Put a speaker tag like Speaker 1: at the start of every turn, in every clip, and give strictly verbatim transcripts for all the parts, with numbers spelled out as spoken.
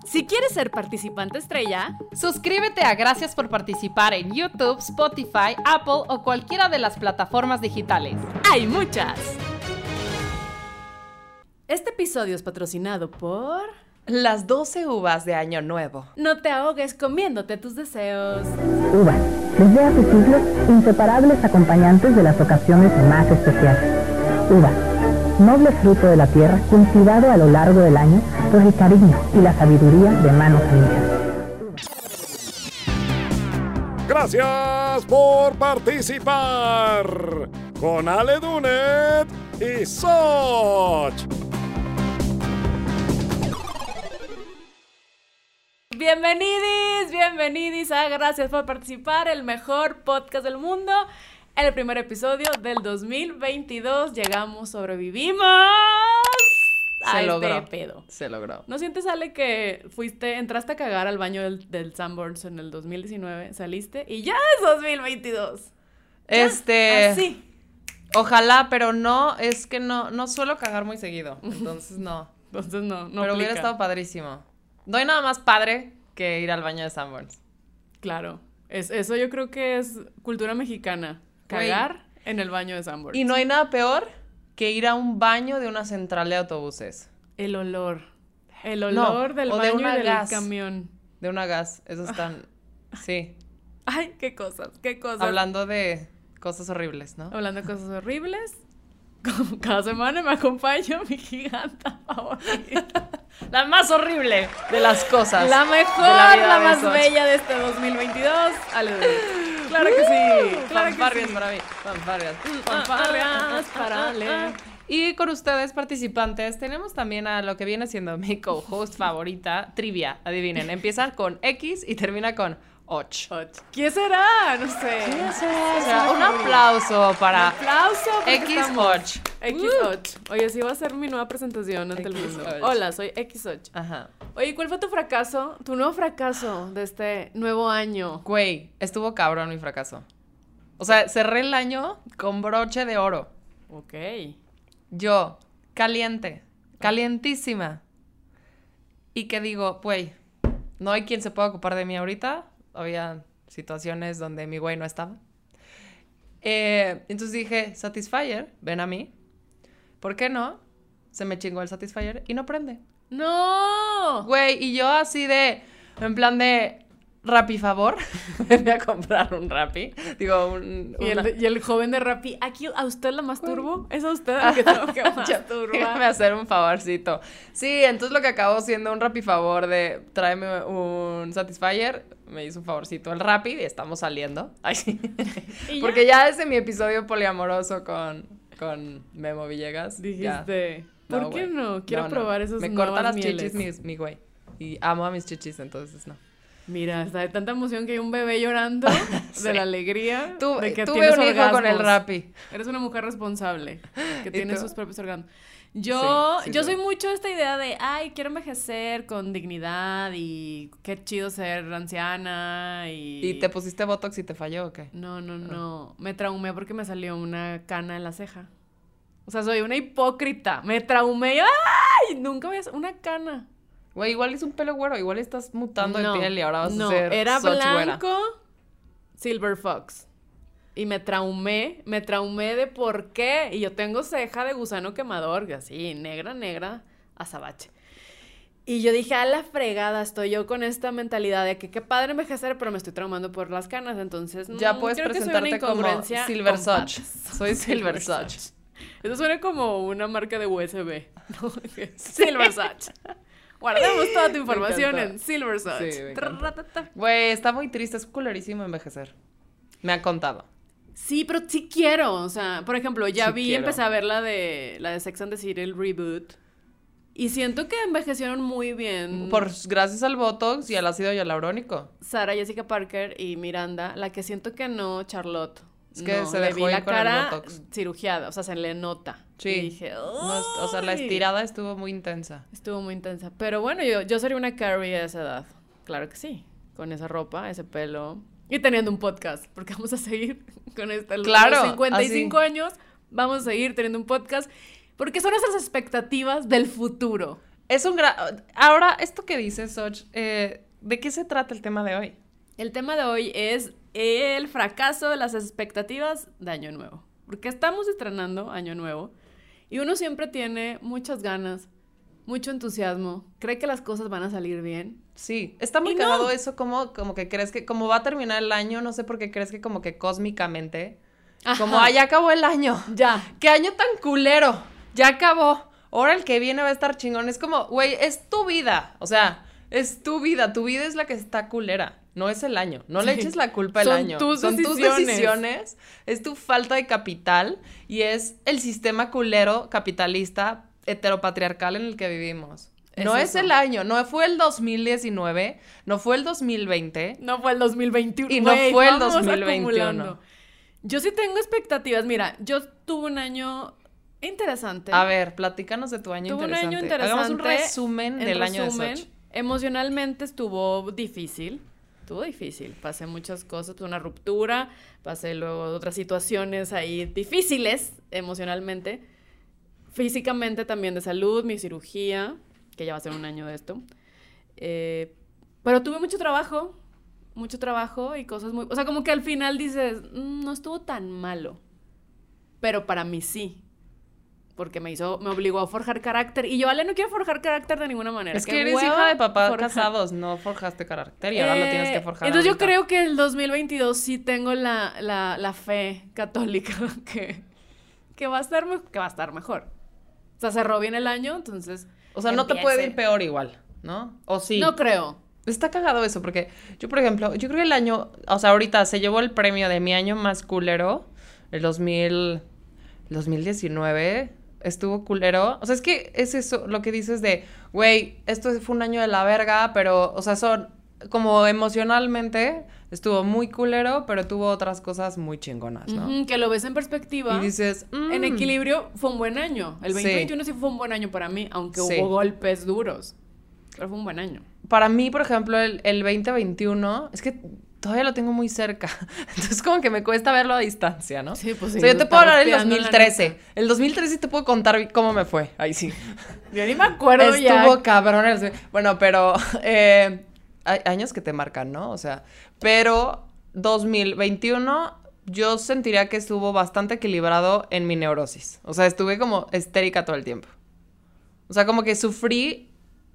Speaker 1: Si quieres ser participante estrella,
Speaker 2: suscríbete a Gracias por Participar en YouTube, Spotify, Apple o cualquiera de las plataformas digitales.
Speaker 1: ¡Hay muchas! Este episodio es patrocinado por...
Speaker 2: Las doce uvas de Año Nuevo.
Speaker 1: No te ahogues comiéndote tus deseos.
Speaker 3: Uvas, desde hace siglos, inseparables acompañantes de las ocasiones más especiales. Uvas, noble fruto de la tierra, cultivado a lo largo del año por el cariño y la sabiduría de manos amigas.
Speaker 4: Gracias por participar con Ale Dunet y Soch.
Speaker 1: Bienvenidis, bienvenidis a Gracias por Participar, el mejor podcast del mundo. En el primer episodio del dos mil veintidós llegamos, sobrevivimos a
Speaker 2: Se
Speaker 1: este
Speaker 2: logró,
Speaker 1: pedo.
Speaker 2: se logró.
Speaker 1: ¿No sientes, Ale, que fuiste, entraste a cagar al baño del, del Sanborns en el dos mil diecinueve, saliste y ya es dos mil veintidós? ¿Ya?
Speaker 2: Este...
Speaker 1: Así.
Speaker 2: Ojalá, pero no, es que no, no suelo cagar muy seguido, entonces no.
Speaker 1: Entonces no, no
Speaker 2: Pero
Speaker 1: aplica.
Speaker 2: hubiera estado padrísimo. No hay nada más padre que ir al baño de Sanborns.
Speaker 1: Claro, es, eso yo creo que es cultura mexicana, cagar Güey. en el baño de Sanborns.
Speaker 2: Y no hay nada peor que ir a un baño de una central de autobuses.
Speaker 1: El olor, el olor
Speaker 2: no,
Speaker 1: del
Speaker 2: o
Speaker 1: baño
Speaker 2: de una
Speaker 1: y del
Speaker 2: gas.
Speaker 1: camión.
Speaker 2: De una gas, esos están, sí.
Speaker 1: Ay, qué cosas, qué cosas.
Speaker 2: Hablando de cosas horribles, ¿no?
Speaker 1: Hablando de cosas horribles. Cada semana me acompaña mi giganta favorita.
Speaker 2: La más horrible de las cosas.
Speaker 1: La mejor,
Speaker 2: la,
Speaker 1: la más
Speaker 2: Soch.
Speaker 1: bella de este dos mil veintidós. Ale. Claro que sí. Claro
Speaker 2: Fanfarrias
Speaker 1: que sí.
Speaker 2: para mí. Fanfarrias.
Speaker 1: Fanfarrias para Ale.
Speaker 2: Y con ustedes, participantes, tenemos también a lo que viene siendo mi co-host favorita, Trivia. Adivinen, empieza con X y termina con Och.
Speaker 1: Och. ¿Quién será? No sé.
Speaker 2: ¿Quién será? O sea, un aplauso para
Speaker 1: Un aplauso porque
Speaker 2: X
Speaker 1: estamos-
Speaker 2: Och.
Speaker 1: X Och. Oye, sí va a ser mi nueva presentación ante el
Speaker 2: X
Speaker 1: mundo.
Speaker 2: Och.
Speaker 1: Hola, soy X Och.
Speaker 2: Ajá.
Speaker 1: Oye, ¿cuál fue tu fracaso? Tu nuevo fracaso de este nuevo año.
Speaker 2: Güey, estuvo cabrón mi fracaso. O sea, cerré el año con broche de oro.
Speaker 1: Ok.
Speaker 2: Yo, caliente, calientísima. Y que digo, güey, no hay quien se pueda ocupar de mí ahorita. Había situaciones donde mi güey no estaba. Eh, entonces dije, Satisfyer, ven a mí. ¿Por qué no? Se me chingó el Satisfyer y no prende.
Speaker 1: ¡No!
Speaker 2: Güey, y yo así de, en plan de, Rappi favor, me voy a comprar un Rappi. Digo, un...
Speaker 1: Y
Speaker 2: una-
Speaker 1: el, y el joven de Rappi, ¿aquí a usted la masturbo? ¿Es a usted al que tengo que
Speaker 2: Déjame
Speaker 1: masturbar?
Speaker 2: hacer un favorcito. Sí, entonces lo que acabó siendo un Rappi favor de tráeme un Satisfyer, me hizo un favorcito el Rappi y estamos saliendo. Ay, sí.
Speaker 1: ¿Y ya?
Speaker 2: Porque ya desde mi episodio poliamoroso con, con Memo Villegas. ya.
Speaker 1: Dijiste, ¿por
Speaker 2: No,
Speaker 1: qué
Speaker 2: güey.
Speaker 1: no? Quiero
Speaker 2: No, no.
Speaker 1: probar esos
Speaker 2: Me
Speaker 1: nuevas
Speaker 2: corta las
Speaker 1: mieles.
Speaker 2: chichis mi, mi güey. Y amo a mis chichis, entonces no.
Speaker 1: Mira, está de tanta emoción que hay un bebé llorando
Speaker 2: Sí.
Speaker 1: de la alegría
Speaker 2: Tu-
Speaker 1: de que
Speaker 2: tuve
Speaker 1: tienes
Speaker 2: un hijo con el
Speaker 1: orgasmos.
Speaker 2: Rappi.
Speaker 1: Eres una mujer responsable que
Speaker 2: ¿Y
Speaker 1: tiene
Speaker 2: tú?
Speaker 1: sus propios orgasmos. Yo,
Speaker 2: Sí, sí,
Speaker 1: yo
Speaker 2: sí.
Speaker 1: soy mucho de esta idea de, ay, quiero envejecer con dignidad y qué chido ser anciana y...
Speaker 2: ¿Y te pusiste Botox y te falló o qué?
Speaker 1: No, no, no. Me traumé porque me salió una cana en la ceja. O sea, soy una hipócrita. Me traumé. ¡Ay! Nunca voy a hacer una cana.
Speaker 2: Güey, igual es un pelo güero, igual estás mutando
Speaker 1: No,
Speaker 2: de piel y ahora vas
Speaker 1: no,
Speaker 2: a ser
Speaker 1: era
Speaker 2: Soch güera.
Speaker 1: blanco, Silver Fox. Y me traumé, me traumé de por qué. Y yo tengo ceja de gusano quemador, así, negra, negra, azabache. Y yo dije, a la fregada, estoy yo con esta mentalidad de que qué padre envejecer, pero me estoy traumando por las canas, entonces...
Speaker 2: Ya
Speaker 1: mm,
Speaker 2: puedes
Speaker 1: creo que soy una
Speaker 2: presentarte como
Speaker 1: incongruencia
Speaker 2: Silver
Speaker 1: con
Speaker 2: Soch.
Speaker 1: patas.
Speaker 2: Soy Silver Soch.
Speaker 1: Eso suena como una marca de U S B. ¿no? Silver Soch. Guardemos toda tu información
Speaker 2: encantó.
Speaker 1: en Silver Soch.
Speaker 2: Sí, me encantó.
Speaker 1: Trrratata.
Speaker 2: Güey, está muy triste, es culerísimo envejecer. Me han contado.
Speaker 1: Sí, pero sí quiero, o sea, por ejemplo, ya
Speaker 2: Sí
Speaker 1: vi,
Speaker 2: quiero.
Speaker 1: empecé a ver la de la de Sex and the City, el reboot, y siento que envejecieron muy bien.
Speaker 2: Por, gracias al Botox y al ácido hialurónico.
Speaker 1: Sara Jessica Parker y Miranda, la que siento que no, Charlotte.
Speaker 2: Es que
Speaker 1: no,
Speaker 2: se
Speaker 1: le
Speaker 2: dejó
Speaker 1: vi
Speaker 2: ir
Speaker 1: la
Speaker 2: con el
Speaker 1: cara
Speaker 2: Botox.
Speaker 1: cirugiada, o sea, se le nota.
Speaker 2: Sí.
Speaker 1: Y dije,
Speaker 2: No, es- o sea, la
Speaker 1: "Ay".
Speaker 2: estirada estuvo muy intensa.
Speaker 1: Estuvo muy intensa. Pero bueno, yo, yo sería una Carrie a esa edad. Claro que sí. Con esa ropa, ese pelo. Y teniendo un podcast. Porque vamos a seguir con esta.
Speaker 2: Claro,
Speaker 1: A los cincuenta y cinco
Speaker 2: así.
Speaker 1: años vamos a seguir teniendo un podcast. Porque son nuestras expectativas del futuro.
Speaker 2: Es un gran... Ahora, esto que dices, Soch, eh, ¿de qué se trata el tema de hoy?
Speaker 1: El tema de hoy es el fracaso de las expectativas de Año Nuevo. Porque estamos estrenando Año Nuevo y uno siempre tiene muchas ganas, mucho entusiasmo, cree que las cosas van a salir bien.
Speaker 2: Sí, está muy
Speaker 1: Y
Speaker 2: cagado
Speaker 1: no.
Speaker 2: eso, como, como que crees que, como va a terminar el año, no sé por qué crees que como que cósmicamente,
Speaker 1: Ajá.
Speaker 2: como, ah, ya acabó el año.
Speaker 1: Ya.
Speaker 2: ¡Qué año tan culero! Ya acabó. Ahora el que viene va a estar chingón. Es como, güey, es tu vida. O sea, es tu vida. Tu vida es la que está culera. No es el año. No le
Speaker 1: Sí.
Speaker 2: eches la culpa al
Speaker 1: Son
Speaker 2: año.
Speaker 1: tus
Speaker 2: Son tus
Speaker 1: decisiones.
Speaker 2: decisiones. Es tu falta de capital. Y es el sistema culero capitalista heteropatriarcal en el que vivimos.
Speaker 1: Es
Speaker 2: No es
Speaker 1: eso.
Speaker 2: el año. No fue el dos mil diecinueve. No fue el dos mil veinte.
Speaker 1: No fue el dos mil veintiuno.
Speaker 2: Y no
Speaker 1: Güey,
Speaker 2: fue el
Speaker 1: vamos
Speaker 2: dos mil veintiuno.
Speaker 1: acumulando. Yo sí tengo expectativas. Mira, yo tuve un año interesante.
Speaker 2: A ver, platícanos de tu año
Speaker 1: Tuve un
Speaker 2: interesante.
Speaker 1: año interesante.
Speaker 2: Hagamos un resumen
Speaker 1: En
Speaker 2: del año de
Speaker 1: resumen,
Speaker 2: Soch.
Speaker 1: emocionalmente estuvo difícil. Estuvo difícil. Pasé muchas cosas, pues una ruptura, pasé luego otras situaciones ahí difíciles emocionalmente. Físicamente también de salud, mi cirugía, que ya va a ser un año de esto. Eh, pero tuve mucho trabajo, mucho trabajo y cosas muy... O sea, como que al final dices, "Mm, no estuvo tan malo". Pero para mí sí. Porque me hizo, me obligó a forjar carácter. Y yo, Ale, no quiero forjar carácter de ninguna manera.
Speaker 2: Es
Speaker 1: Qué
Speaker 2: que eres
Speaker 1: hueva
Speaker 2: hija de papás
Speaker 1: forjar.
Speaker 2: casados, no forjaste carácter y ahora lo tienes que
Speaker 1: Eh,
Speaker 2: forjar.
Speaker 1: Entonces yo
Speaker 2: ahorita.
Speaker 1: creo que el dos mil veintidós sí tengo la, la, la fe católica que, que, va a estar, me- que va a estar mejor. O sea, cerró bien el año, entonces...
Speaker 2: O sea, no te
Speaker 1: empiece.
Speaker 2: puede ir peor igual, ¿no? O sí.
Speaker 1: No creo.
Speaker 2: Está cagado eso, porque yo, por ejemplo, yo creo que el año, o sea, ahorita se llevó el premio de mi año más culero, el dos mil, el dos mil diecinueve, estuvo culero. O sea, es que es eso, lo que dices de, güey, esto fue un año de la verga, pero, o sea, son, como emocionalmente, estuvo muy culero, pero tuvo otras cosas muy chingonas, ¿no?
Speaker 1: Ujú, que lo ves en perspectiva.
Speaker 2: Y dices, mm,
Speaker 1: En equilibrio fue un buen año. El
Speaker 2: Sí.
Speaker 1: veinte veintiuno sí fue un buen año para mí, aunque
Speaker 2: Sí.
Speaker 1: hubo golpes duros. Pero fue un buen año.
Speaker 2: para mí, por ejemplo, el, el veinte veintiuno, es que todavía lo tengo muy cerca. Entonces, como que me cuesta verlo a distancia, ¿no?
Speaker 1: Sí, pues sí.
Speaker 2: O sea, yo te puedo
Speaker 1: estamos
Speaker 2: hablar del dos
Speaker 1: pegando en
Speaker 2: mil
Speaker 1: la
Speaker 2: trece.
Speaker 1: nuca.
Speaker 2: El dos mil trece te puedo contar cómo me fue. Ahí sí.
Speaker 1: Yo ni me acuerdo ya.
Speaker 2: Estuvo cabrón. el- Bueno, pero eh, hay años que te marcan, ¿no? O sea, pero dos mil veintiuno yo sentiría que estuvo bastante equilibrado en mi neurosis. O sea, estuve como histérica todo el tiempo. O sea, como que sufrí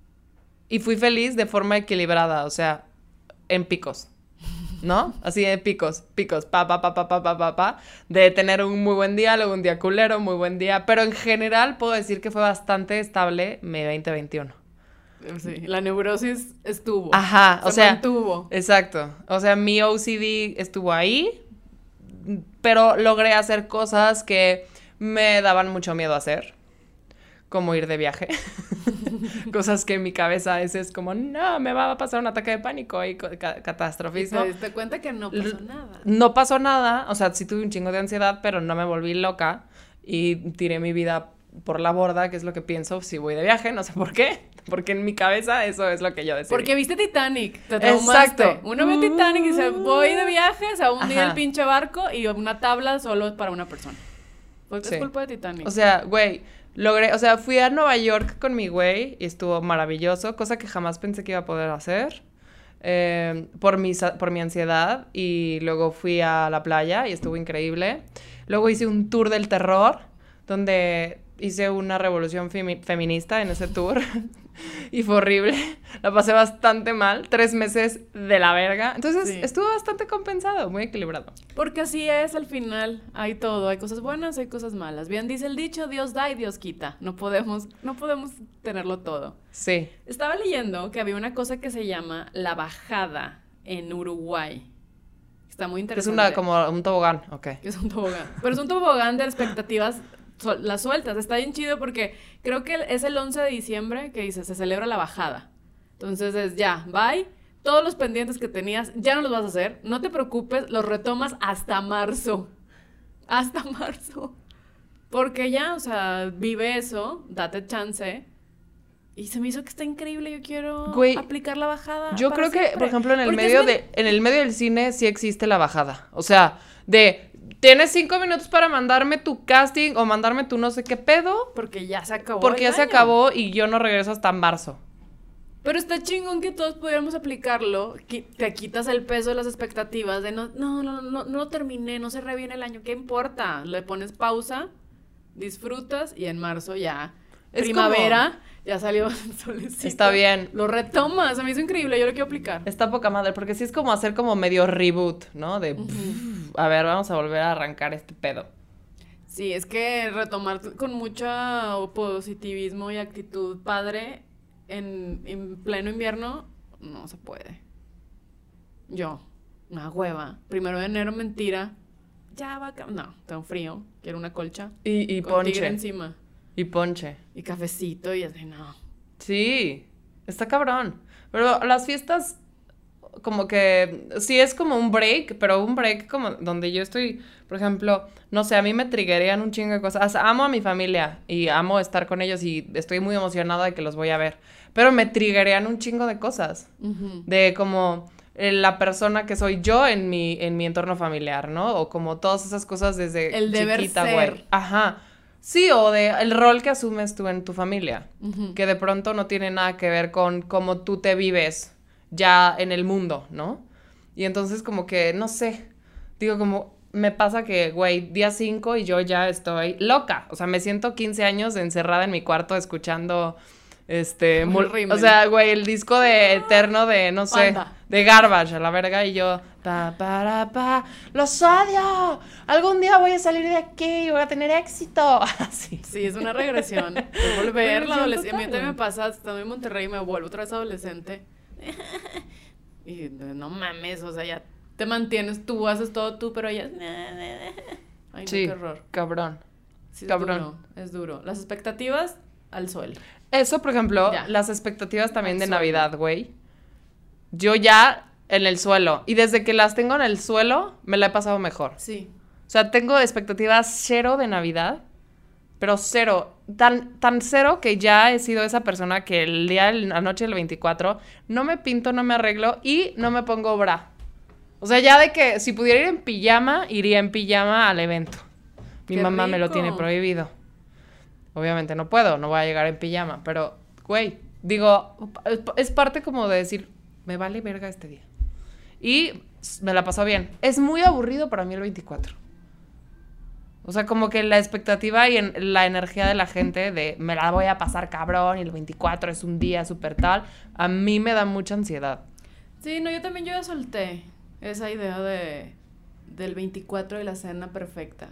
Speaker 2: y fui feliz de forma equilibrada, o sea, en picos, ¿no? Así de picos, picos, pa, pa, pa, pa, pa, pa, pa, pa, de tener un muy buen día, luego un día culero, muy buen día, pero en general puedo decir que fue bastante estable mi veinte veintiuno.
Speaker 1: Sí, la neurosis estuvo.
Speaker 2: Ajá, o
Speaker 1: Se
Speaker 2: sea,
Speaker 1: mantuvo.
Speaker 2: exacto, o sea, mi O C D estuvo ahí, pero logré hacer cosas que me daban mucho miedo hacer, como ir de viaje. Cosas que en mi cabeza a veces es como, no, me va a pasar un ataque de pánico y co- ca-
Speaker 1: Y
Speaker 2: catastrofismo.
Speaker 1: te diste cuenta que no pasó
Speaker 2: L-
Speaker 1: nada.
Speaker 2: No pasó nada, o sea, sí tuve un chingo de ansiedad, pero no me volví loca y tiré mi vida por la borda, que es lo que pienso si voy de viaje, no sé por qué, porque en mi cabeza eso es lo que yo decidí.
Speaker 1: Porque viste Titanic, te traumaste.
Speaker 2: Exacto.
Speaker 1: Uno ve Titanic y dice, voy de viaje, se va a hundir
Speaker 2: Ajá.
Speaker 1: el pinche barco y una tabla solo para una persona. Pues
Speaker 2: Sí.
Speaker 1: es culpa de Titanic.
Speaker 2: O sea, güey, logré, o sea, fui a Nueva York con mi güey y estuvo maravilloso, cosa que jamás pensé que iba a poder hacer eh, por, mi, sa- por mi ansiedad, y luego fui a la playa y estuvo increíble. Luego hice un tour del terror donde hice una revolución femi- feminista en ese tour y fue horrible, la pasé bastante mal, tres meses de la verga, entonces
Speaker 1: Sí.
Speaker 2: estuvo bastante compensado, muy equilibrado.
Speaker 1: Porque así es al final, hay todo, hay cosas buenas, hay cosas malas. Bien dice el dicho, Dios da y Dios quita. No podemos, no podemos tenerlo todo.
Speaker 2: Sí.
Speaker 1: Estaba leyendo que había una cosa que se llama la bajada en Uruguay. Está muy
Speaker 2: Es
Speaker 1: interesante.
Speaker 2: una, como un tobogán, ok.
Speaker 1: Que es un tobogán. Pero es un tobogán de expectativas, sol- las sueltas. Está bien chido porque creo que es el once de diciembre que dice, se celebra la bajada. Entonces es ya, bye. Todos los pendientes que tenías ya no los vas a hacer. No te preocupes, los retomas hasta marzo. Hasta marzo. Porque ya, o sea, vive eso, date chance. Y se me hizo que está increíble, yo quiero
Speaker 2: Güey,
Speaker 1: aplicar la bajada.
Speaker 2: Yo
Speaker 1: para
Speaker 2: creo que,
Speaker 1: siempre.
Speaker 2: por ejemplo, en el
Speaker 1: Porque
Speaker 2: medio
Speaker 1: es bien-
Speaker 2: de, en el medio del cine sí existe la bajada. O sea, de tienes cinco minutos para mandarme tu casting o mandarme tu no sé qué pedo.
Speaker 1: Porque ya se acabó.
Speaker 2: Porque
Speaker 1: el
Speaker 2: ya se
Speaker 1: año.
Speaker 2: acabó y yo no regreso hasta marzo.
Speaker 1: Pero está chingón que todos pudiéramos aplicarlo. Qui- te quitas el peso de las expectativas de no, no, no, no, no lo terminé, no cerré bien el año. ¿Qué importa? Le pones pausa, disfrutas y en marzo ya.
Speaker 2: Es
Speaker 1: primavera, ya salió el solecito.
Speaker 2: Está bien.
Speaker 1: Lo retomas. Se me hizo increíble. Yo lo quiero aplicar.
Speaker 2: Está poca madre, porque sí es como hacer como medio reboot, ¿no? De, pff, a ver, vamos a volver a arrancar este pedo.
Speaker 1: Sí, es que retomar con mucho positivismo y actitud padre en, en pleno invierno no se puede. Yo, una hueva. Primero de enero, mentira. Ya va a... cam- No, tengo frío. Quiero una colcha.
Speaker 2: Y, y
Speaker 1: Con tigre
Speaker 2: ponche.
Speaker 1: encima.
Speaker 2: Y ponche.
Speaker 1: Y cafecito y así, no.
Speaker 2: Sí, está cabrón. Pero las fiestas, como que, sí es como un break, pero un break como donde yo estoy, por ejemplo, no sé, a mí me triggerían un chingo de cosas. Amo a mi familia y amo estar con ellos y estoy muy emocionada de que los voy a ver. Pero me triggerían un chingo de cosas.
Speaker 1: Ujú.
Speaker 2: De como eh, la persona que soy yo en mi, en mi entorno familiar, ¿no? O como todas esas cosas desde
Speaker 1: El deber
Speaker 2: chiquita,
Speaker 1: ser.
Speaker 2: güey. Ajá. Sí, o de el rol que asumes tú en tu familia,
Speaker 1: Ujú.
Speaker 2: que de pronto no tiene nada que ver con cómo tú te vives ya en el mundo, ¿no? Y entonces como que, no sé, digo como, me pasa que, güey, día cinco y yo ya estoy loca, o sea, me siento quince años encerrada en mi cuarto escuchando, este,
Speaker 1: Muy
Speaker 2: mul-
Speaker 1: rímel.
Speaker 2: o sea, güey, el disco de Eterno de, no sé,
Speaker 1: Panda.
Speaker 2: de Garbage a la verga y yo, pa, para, pa, los odio, algún día voy a salir de aquí y voy a tener éxito, así.
Speaker 1: Sí, es una regresión. De volver la
Speaker 2: Regresión
Speaker 1: adolescencia. A mí
Speaker 2: total,
Speaker 1: también me
Speaker 2: güey.
Speaker 1: pasa, estando en Monterrey y me vuelvo otra vez adolescente. Y eh, no mames, o sea, ya te mantienes tú, haces todo tú, pero ella... Ay, no,
Speaker 2: Sí,
Speaker 1: qué horror.
Speaker 2: cabrón.
Speaker 1: Sí, es
Speaker 2: cabrón.
Speaker 1: duro, es duro. Las expectativas al suelo.
Speaker 2: Eso, por ejemplo,
Speaker 1: Ya.
Speaker 2: las expectativas también
Speaker 1: Al
Speaker 2: de
Speaker 1: suelo.
Speaker 2: Navidad, güey. Yo ya en el suelo. Y desde que las tengo en el suelo, me la he pasado mejor.
Speaker 1: Sí.
Speaker 2: O sea, tengo expectativas cero de Navidad, pero cero. Tan, tan cero que ya he sido esa persona que el día, la noche del veinticuatro, no me pinto, no me arreglo y no me pongo bra. O sea, ya de que si pudiera ir en pijama, iría en pijama al evento. Mi
Speaker 1: ¡Qué
Speaker 2: mamá me lo
Speaker 1: rico!
Speaker 2: tiene prohibido. Obviamente no puedo, no voy a llegar en pijama, pero, güey, digo, es parte como de decir, me vale verga este día. Y me la pasó bien. Es muy aburrido para mí el veinticuatro. O sea, como que la expectativa y en la energía de la gente de me la voy a pasar cabrón y el veinticuatro es un día súper tal, a mí me da mucha ansiedad.
Speaker 1: Sí, no, yo también yo ya solté esa idea de del veinticuatro de la cena perfecta.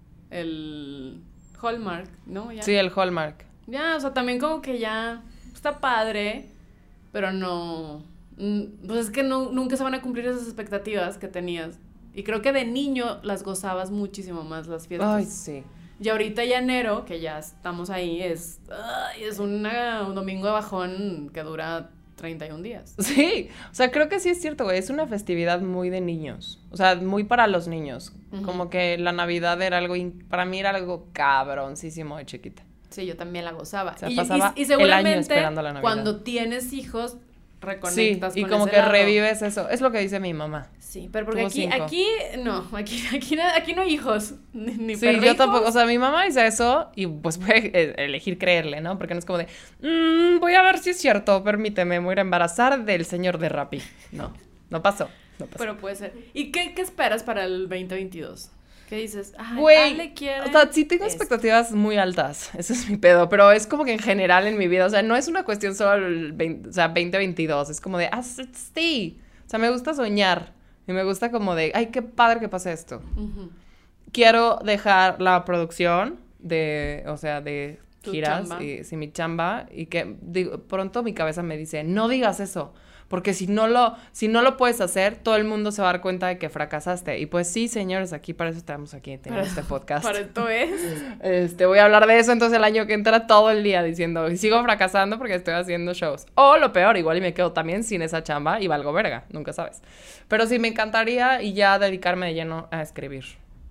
Speaker 1: El Hallmark, ¿no? Ya.
Speaker 2: Sí, el Hallmark.
Speaker 1: Ya, o sea, también como que ya está padre, pero no... mm, Pues es que no, nunca se van a cumplir esas expectativas que tenías. Y creo que de niño las gozabas muchísimo más las fiestas.
Speaker 2: Ay, sí.
Speaker 1: Y ahorita ya enero, que ya estamos ahí, es, ay, es una, un domingo de bajón que dura treinta y un días.
Speaker 2: Sí, o sea, creo que sí es cierto, güey, es una festividad muy de niños, o sea, muy para los niños,
Speaker 1: Ujú.
Speaker 2: como que la Navidad era algo, in- para mí era algo cabroncísimo de chiquita.
Speaker 1: Sí, yo también la gozaba.
Speaker 2: O sea,
Speaker 1: y,
Speaker 2: pasaba
Speaker 1: y- y
Speaker 2: el año
Speaker 1: seguramente
Speaker 2: esperando la Navidad.
Speaker 1: cuando tienes hijos,
Speaker 2: Sí,
Speaker 1: reconectas
Speaker 2: y
Speaker 1: con
Speaker 2: como
Speaker 1: ese
Speaker 2: que
Speaker 1: lado.
Speaker 2: revives eso, es lo que dice mi mamá.
Speaker 1: Sí, pero porque
Speaker 2: Tuvo
Speaker 1: aquí,
Speaker 2: cinco.
Speaker 1: aquí, no, aquí, aquí, no- aquí no hay hijos, ni, ni
Speaker 2: Sí, yo
Speaker 1: perrijos.
Speaker 2: tampoco, o sea, mi mamá dice eso y pues voy a eh, elegir creerle, ¿no? Porque no es como de, "Mm, voy a ver si es cierto, permíteme, me voy a ir a embarazar del señor de Rappi. No, no pasó, no pasó.
Speaker 1: Pero puede ser. ¿Y qué, qué esperas para el veinte veintidós? ¿Qué dices? Ay,
Speaker 2: Güey,
Speaker 1: Ale quiere
Speaker 2: o sea, sí tengo
Speaker 1: esto.
Speaker 2: expectativas muy altas, ese es mi pedo, pero es como que en general en mi vida, o sea, no es una cuestión solo el veinte, o sea, veinte veintidós, es como de, ah, sí, o sea, me gusta soñar y me gusta como de, ay, qué padre que pase esto.
Speaker 1: Ujú.
Speaker 2: Quiero dejar la producción de, o sea, de
Speaker 1: Tu
Speaker 2: giras,
Speaker 1: chamba.
Speaker 2: y sí, mi chamba, y que digo, pronto mi cabeza me dice, no digas eso, porque si no lo, si no lo puedes hacer, todo el mundo se va a dar cuenta de que fracasaste. Y pues sí, señores, aquí para eso estamos aquí teniendo este podcast.
Speaker 1: Para esto es.
Speaker 2: Este, voy a hablar de eso entonces el año que entra todo el día diciendo, y sigo fracasando porque estoy haciendo shows. O lo peor, igual y me quedo también sin esa chamba y valgo verga, nunca sabes. Pero sí, me encantaría y ya dedicarme de lleno a escribir.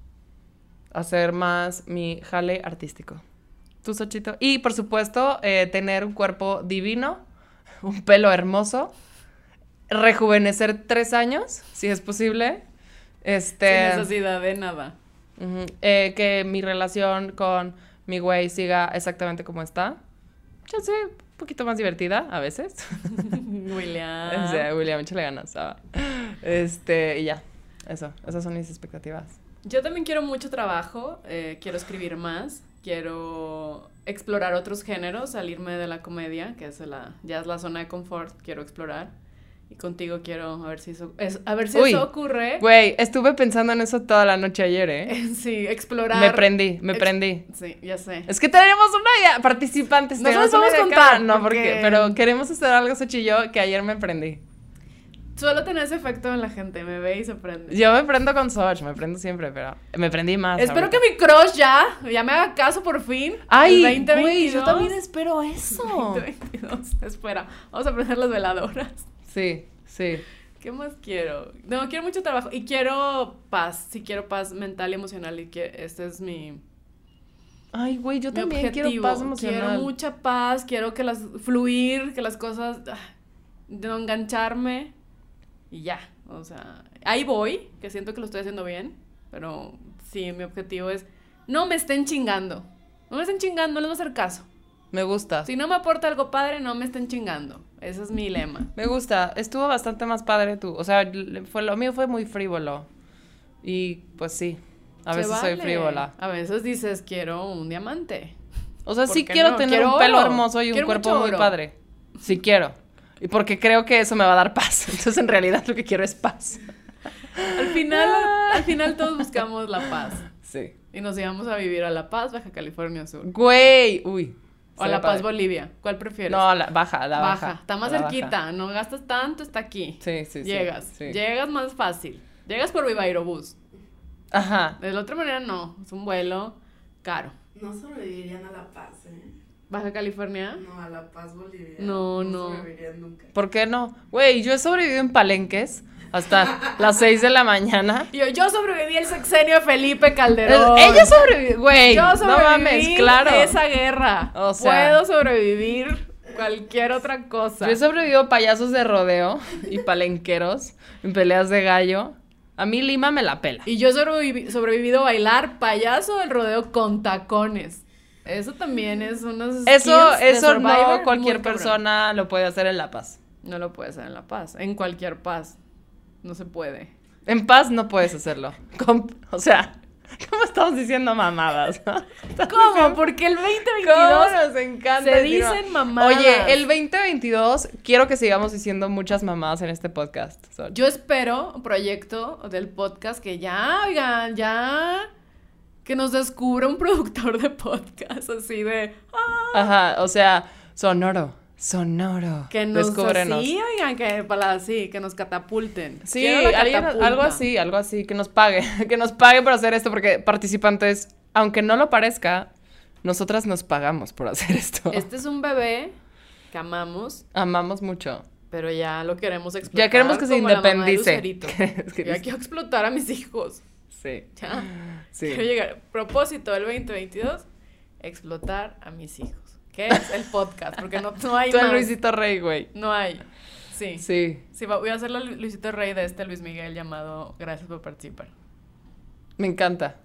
Speaker 2: Hacer más mi jale artístico. Tú, Xochito. Y, por supuesto, eh, tener un cuerpo divino, un pelo hermoso, rejuvenecer tres años, si es posible. Este...
Speaker 1: Sin necesidad de nada.
Speaker 2: Uh-huh. Eh, que mi relación con mi güey siga exactamente como está. Ya sé, un poquito más divertida a veces.
Speaker 1: William.
Speaker 2: O sea, William, échale ganas. Ah. Este, y ya. Eso, esas son mis expectativas.
Speaker 1: Yo también quiero mucho trabajo, eh, quiero escribir más, quiero explorar otros géneros, salirme de la comedia, que es la, ya es la zona de confort, quiero explorar. Y contigo quiero a ver si eso, es, a ver si
Speaker 2: Uy,
Speaker 1: eso ocurre.
Speaker 2: Güey, estuve pensando en eso toda la noche ayer, ¿eh?
Speaker 1: Sí, explorar.
Speaker 2: Me prendí, me
Speaker 1: ex-
Speaker 2: prendí.
Speaker 1: Sí, ya sé.
Speaker 2: Es que tenemos una idea, participantes.
Speaker 1: No se los
Speaker 2: tenemos
Speaker 1: vamos
Speaker 2: una
Speaker 1: a
Speaker 2: idea
Speaker 1: contar,
Speaker 2: cada- No,
Speaker 1: porque-
Speaker 2: porque... Pero queremos hacer algo, Sochi y yo, que ayer me prendí.
Speaker 1: Suelo tener ese efecto en la gente, me ve y se prende.
Speaker 2: Yo me prendo con Soch, me prendo siempre, pero me prendí más.
Speaker 1: Espero
Speaker 2: ahorita.
Speaker 1: que mi crush ya, ya me haga caso por fin.
Speaker 2: Ay,
Speaker 1: el veinte veintidós.
Speaker 2: güey, yo también espero eso.
Speaker 1: veinte veintidós, espera, vamos a prender las veladoras.
Speaker 2: Sí, sí.
Speaker 1: ¿Qué más quiero? No, quiero mucho trabajo y quiero paz, sí quiero paz mental y emocional y que este es mi,
Speaker 2: Ay, güey, yo
Speaker 1: mi
Speaker 2: también
Speaker 1: objetivo.
Speaker 2: quiero paz emocional.
Speaker 1: Quiero mucha paz, quiero que las fluir, que las cosas, ah, no engancharme y ya, o sea, ahí voy, que siento que lo estoy haciendo bien, pero sí, mi objetivo es no me estén chingando, no me estén chingando, no les voy a hacer caso.
Speaker 2: Me gusta.
Speaker 1: Si no me aporta algo padre, no me estén chingando. Ese es mi lema.
Speaker 2: Me gusta. Estuvo bastante más padre tú. O sea, le- fue, lo mío fue muy frívolo. Y pues sí, a
Speaker 1: Se
Speaker 2: veces soy
Speaker 1: vale.
Speaker 2: frívola.
Speaker 1: A veces dices, quiero un diamante.
Speaker 2: O sea,
Speaker 1: ¿Por
Speaker 2: sí
Speaker 1: qué
Speaker 2: quiero
Speaker 1: no?
Speaker 2: tener
Speaker 1: Quiero
Speaker 2: un pelo
Speaker 1: oro.
Speaker 2: hermoso y un
Speaker 1: Quiero
Speaker 2: cuerpo
Speaker 1: mucho
Speaker 2: muy
Speaker 1: oro.
Speaker 2: padre. Sí quiero. Y porque creo que eso me va a dar paz. Entonces, en realidad, lo que quiero es paz.
Speaker 1: Al final, al final todos buscamos la paz.
Speaker 2: Sí.
Speaker 1: Y nos íbamos a vivir a La Paz, Baja California Sur.
Speaker 2: Güey, uy.
Speaker 1: O a
Speaker 2: se
Speaker 1: La
Speaker 2: ve
Speaker 1: Paz,
Speaker 2: padre.
Speaker 1: Bolivia. ¿Cuál prefieres?
Speaker 2: No, la baja, la baja.
Speaker 1: baja. Está más
Speaker 2: la
Speaker 1: cerquita.
Speaker 2: baja.
Speaker 1: No gastas tanto, está aquí.
Speaker 2: Sí, sí, sí.
Speaker 1: Llegas.
Speaker 2: sí.
Speaker 1: Llegas más fácil. Llegas por Viva Aerobús.
Speaker 2: Ajá.
Speaker 1: De la otra manera, no. Es un vuelo caro.
Speaker 5: No sobrevivirían a La Paz, ¿eh?
Speaker 1: Baja California.
Speaker 5: No, a La Paz boliviana.
Speaker 1: No, no.
Speaker 5: sobrevivirían nunca.
Speaker 2: ¿Por qué no? Güey, yo he sobrevivido en palenques hasta las seis de la mañana.
Speaker 1: Y yo, yo sobreviví el sexenio de Felipe Calderón.
Speaker 2: Ella sobrevivió, güey.
Speaker 1: Yo
Speaker 2: No
Speaker 1: sobreviví
Speaker 2: mames, claro.
Speaker 1: esa guerra.
Speaker 2: O sea-
Speaker 1: Puedo sobrevivir cualquier otra cosa.
Speaker 2: Yo he sobrevivido payasos de rodeo y palenqueros en peleas de gallo. A mí Lima me la pela.
Speaker 1: Y yo he sobrevivi- sobrevivido a bailar payaso del rodeo con tacones. Eso también es unos
Speaker 2: Eso,
Speaker 1: skills de
Speaker 2: eso
Speaker 1: Survivor
Speaker 2: no cualquier
Speaker 1: muy cabrón.
Speaker 2: persona lo puede hacer en La Paz.
Speaker 1: No lo puedes hacer en La Paz. En cualquier paz. No se puede.
Speaker 2: En paz no puedes hacerlo. Com- o sea, ¿cómo estamos diciendo mamadas? ¿no?
Speaker 1: ¿Cómo? Porque el veinte
Speaker 2: ¿Cómo
Speaker 1: veintidós
Speaker 2: nos encanta
Speaker 1: se
Speaker 2: decir
Speaker 1: dicen
Speaker 2: ma-
Speaker 1: mamadas.
Speaker 2: Oye, el veinte veintidós quiero que sigamos diciendo muchas mamadas en este podcast. Sol.
Speaker 1: Yo espero, un proyecto del podcast que ya, oigan, ya... Que nos descubra un productor de podcast así de... ah,
Speaker 2: Ajá, o sea, sonoro, sonoro.
Speaker 1: que nos
Speaker 2: Descúbrenos.
Speaker 1: así, oigan, que para así, que nos catapulten.
Speaker 2: Sí,
Speaker 1: Quiero la
Speaker 2: alguien-
Speaker 1: catapulta.
Speaker 2: algo así, algo así, que nos pague, que nos pague por hacer esto, porque participantes, aunque no lo parezca, nosotras nos pagamos por hacer esto.
Speaker 1: Este es un bebé que amamos,
Speaker 2: Amamos mucho.
Speaker 1: pero ya lo queremos explotar.
Speaker 2: Ya queremos que se
Speaker 1: como la mamá de
Speaker 2: independice.
Speaker 1: Lucerito.
Speaker 2: Es que-
Speaker 1: Ya quiero explotar a mis hijos.
Speaker 2: Sí,
Speaker 1: Ya.
Speaker 2: sí.
Speaker 1: Quiero llegar. Propósito del veinte veintidós, explotar a mis hijos. ¿Qué es el podcast? Porque no, no hay
Speaker 2: Tú el
Speaker 1: más.
Speaker 2: Luisito Rey, güey.
Speaker 1: No hay. Sí.
Speaker 2: Sí,
Speaker 1: Sí, va- voy a hacer la Lu- Luisito Rey de este Luis Miguel llamado Gracias por participar.
Speaker 2: me encanta.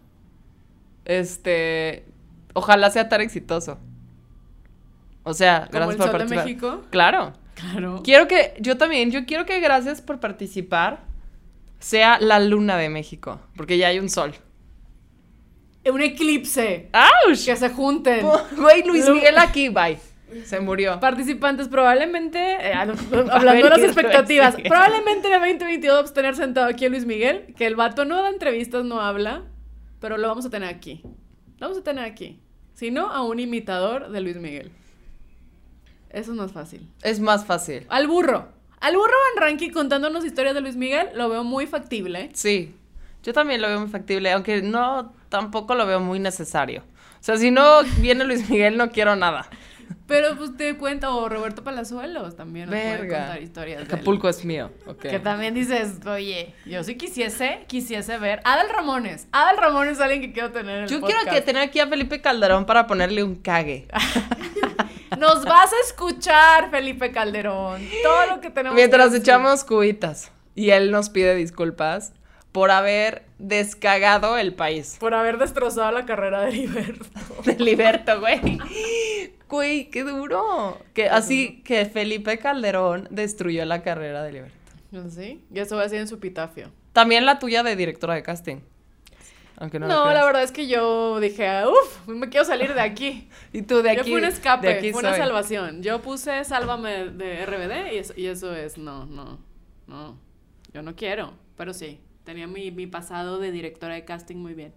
Speaker 2: Este, ojalá sea tan exitoso. O sea,
Speaker 1: Como
Speaker 2: gracias
Speaker 1: el
Speaker 2: por
Speaker 1: Sol de
Speaker 2: participar.
Speaker 1: México.
Speaker 2: Claro.
Speaker 1: Claro.
Speaker 2: Quiero que, yo también, yo quiero que gracias por participar sea la luna de México, porque ya hay un sol.
Speaker 1: Un eclipse.
Speaker 2: ¡Auch!
Speaker 1: Que se junten.
Speaker 2: Güey, Luis
Speaker 1: Lu-
Speaker 2: Miguel aquí, bye. Se murió.
Speaker 1: Participantes probablemente, eh, ah, no,
Speaker 2: A
Speaker 1: hablando
Speaker 2: ver,
Speaker 1: de las
Speaker 2: ¿qué
Speaker 1: expectativas,
Speaker 2: sigue?
Speaker 1: probablemente en el veinte veintidós vamos a tener sentado aquí a Luis Miguel, que el vato no da entrevistas, no habla, pero lo vamos a tener aquí. Lo vamos a tener aquí. Si no, a un imitador de Luis Miguel. Eso es más fácil.
Speaker 2: Es más fácil.
Speaker 1: Al burro. Al burro Van Ranking contándonos historias de Luis Miguel, lo veo muy factible.
Speaker 2: Sí. Yo también lo veo muy factible, aunque no, tampoco lo veo muy necesario. O sea, si no viene Luis Miguel, no quiero nada.
Speaker 1: Pero pues te cuenta, o Roberto Palazuelos también nos puede
Speaker 2: Verga.
Speaker 1: contar historias de él.
Speaker 2: Acapulco es mío. Ok.
Speaker 1: Que también dices, oye, yo sí quisiese, quisiese ver. Adal Ramones. Adal Ramones es alguien que quiero tener en el
Speaker 2: Yo
Speaker 1: podcast.
Speaker 2: quiero que tener aquí a Felipe Calderón para ponerle un cague.
Speaker 1: Nos vas a escuchar, Felipe Calderón. Todo lo que tenemos
Speaker 2: Mientras
Speaker 1: que decir.
Speaker 2: echamos cubitas y él nos pide disculpas por haber descagado el país.
Speaker 1: Por haber destrozado la carrera de Heriberto.
Speaker 2: De Heriberto, güey. Güey, qué duro. Que así que Felipe Calderón destruyó la carrera de Heriberto.
Speaker 1: ¿Sí? Y eso va a ser en su epitafio.
Speaker 2: También la tuya de directora de casting. Aunque no
Speaker 1: No,
Speaker 2: lo
Speaker 1: la verdad es que yo dije, uff, me quiero salir de aquí.
Speaker 2: Y tú de aquí.
Speaker 1: Yo fue un
Speaker 2: de
Speaker 1: escape,
Speaker 2: aquí
Speaker 1: fue una
Speaker 2: soy.
Speaker 1: salvación. Yo puse Sálvame de R B D y eso, y eso es, no, no, no. Yo no quiero, pero sí. Tenía mi, mi pasado de directora de casting muy bien.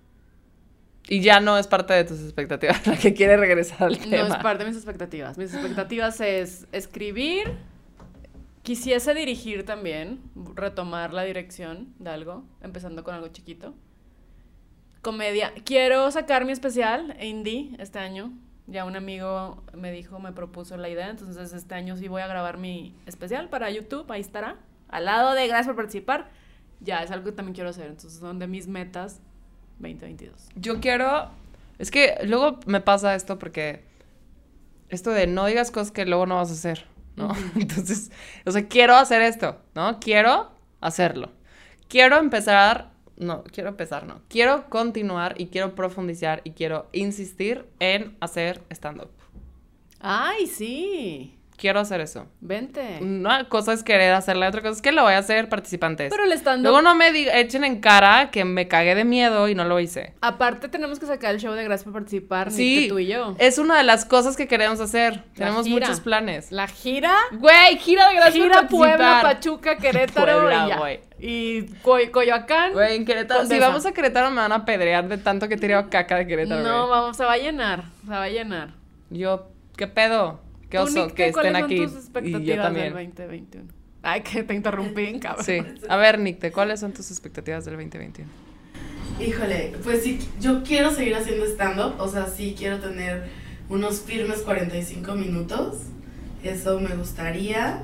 Speaker 2: Y ya no es parte de tus expectativas, la que quiere regresar al tema.
Speaker 1: No es parte de mis expectativas. Mis expectativas es escribir. Quisiese dirigir también, retomar la dirección de algo, empezando con algo chiquito. Comedia. Quiero sacar mi especial indie este año. Ya un amigo me dijo, me propuso la idea, entonces este año sí voy a grabar mi especial para YouTube, ahí estará. Al lado de gracias por participar. Ya, es algo que también quiero hacer, entonces son de mis metas veinte veintidós.
Speaker 2: Yo quiero... Es que luego me pasa esto porque... Esto de no digas cosas que luego no vas a hacer, ¿no? Uh-huh. Entonces, o sea, quiero hacer esto, ¿no? Quiero hacerlo. Quiero empezar... No, quiero empezar, no. Quiero continuar y quiero profundizar y quiero insistir en hacer stand-up.
Speaker 1: ¡Ay, sí!
Speaker 2: Quiero hacer eso.
Speaker 1: Vente.
Speaker 2: Una cosa es querer hacerla, otra cosa es que lo voy a hacer participantes.
Speaker 1: Pero el stand-up...
Speaker 2: Luego no me diga, echen en cara que me cagué de miedo y no lo hice.
Speaker 1: Aparte tenemos que sacar el show de Gracias por Participar,
Speaker 2: sí,
Speaker 1: Nick, tú y yo.
Speaker 2: Es una de las cosas que queremos hacer.
Speaker 1: La
Speaker 2: Tenemos
Speaker 1: gira.
Speaker 2: muchos planes.
Speaker 1: La gira...
Speaker 2: Güey, gira de Gracias
Speaker 1: gira
Speaker 2: por Participar.
Speaker 1: Puebla, Pachuca, Querétaro
Speaker 2: Puebla,
Speaker 1: y ya.
Speaker 2: Güey.
Speaker 1: Y Co- Coyoacán.
Speaker 2: Güey, en Querétaro.
Speaker 1: Condesa.
Speaker 2: Si vamos a Querétaro me van a apedrear de tanto que he tirado caca de Querétaro,
Speaker 1: No,
Speaker 2: güey.
Speaker 1: vamos, se va a llenar, se va a llenar.
Speaker 2: Yo, ¿qué pedo? Qué
Speaker 1: Tú,
Speaker 2: oso
Speaker 1: Nick,
Speaker 2: que estén
Speaker 1: ¿cuáles
Speaker 2: aquí.
Speaker 1: son tus
Speaker 2: Y
Speaker 1: expectativas
Speaker 2: yo
Speaker 1: del
Speaker 2: también.
Speaker 1: veinte veintiuno? Ay, que te interrumpí, cabrón.
Speaker 2: Sí. A ver, Nick, ¿cuáles son tus expectativas del veinte veintiuno?
Speaker 5: Híjole, pues sí, yo quiero seguir haciendo stand-up, o sea, sí quiero tener unos firmes cuarenta y cinco minutos, eso me gustaría.